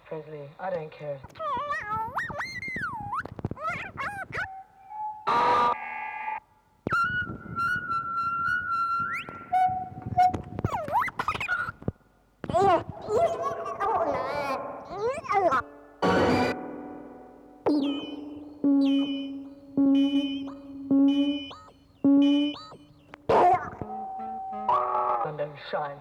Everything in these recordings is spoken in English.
Presley, I don't care. Thunder shine.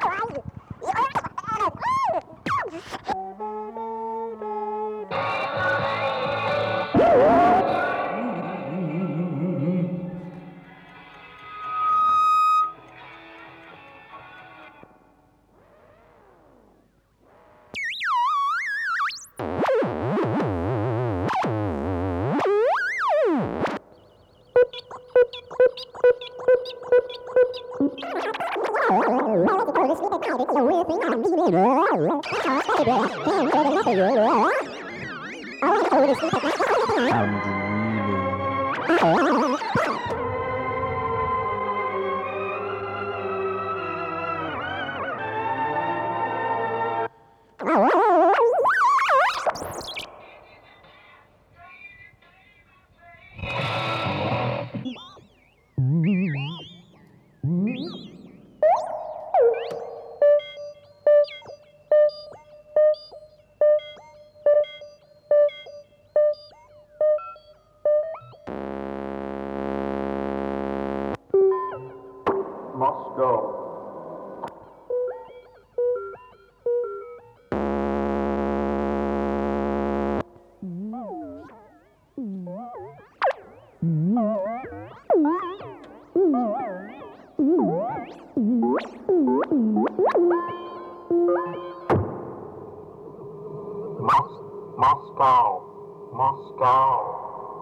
Moscow. Moscow. Moscow.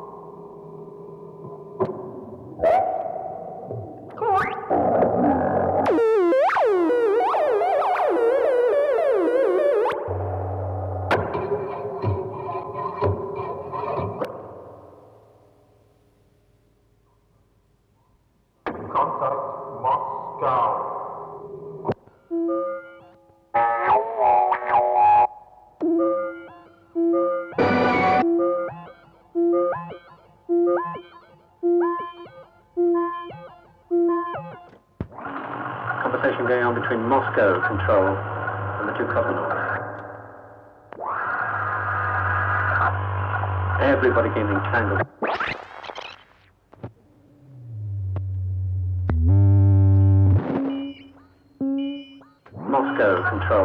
Contact Moscow. Conversation going on between Moscow Control and the two cosmonauts. Everybody getting entangled. Moscow Control.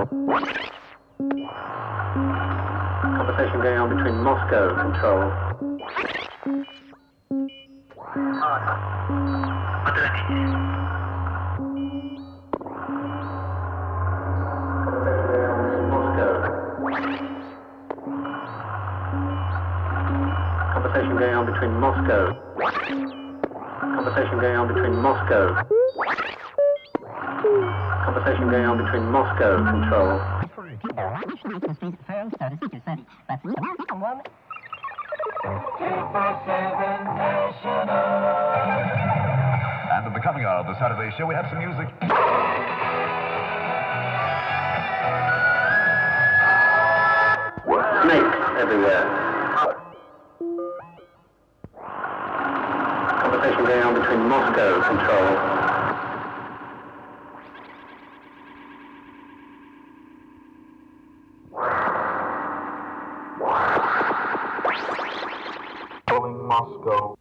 Conversation going on between Moscow Control. Conversation going on between Moscow. Conversation going on between Moscow. Conversation going on between Moscow Control. And at the coming hour of the Saturday show, we have some music. Snakes everywhere. Conversation going on between Moscow Control. Calling Moscow.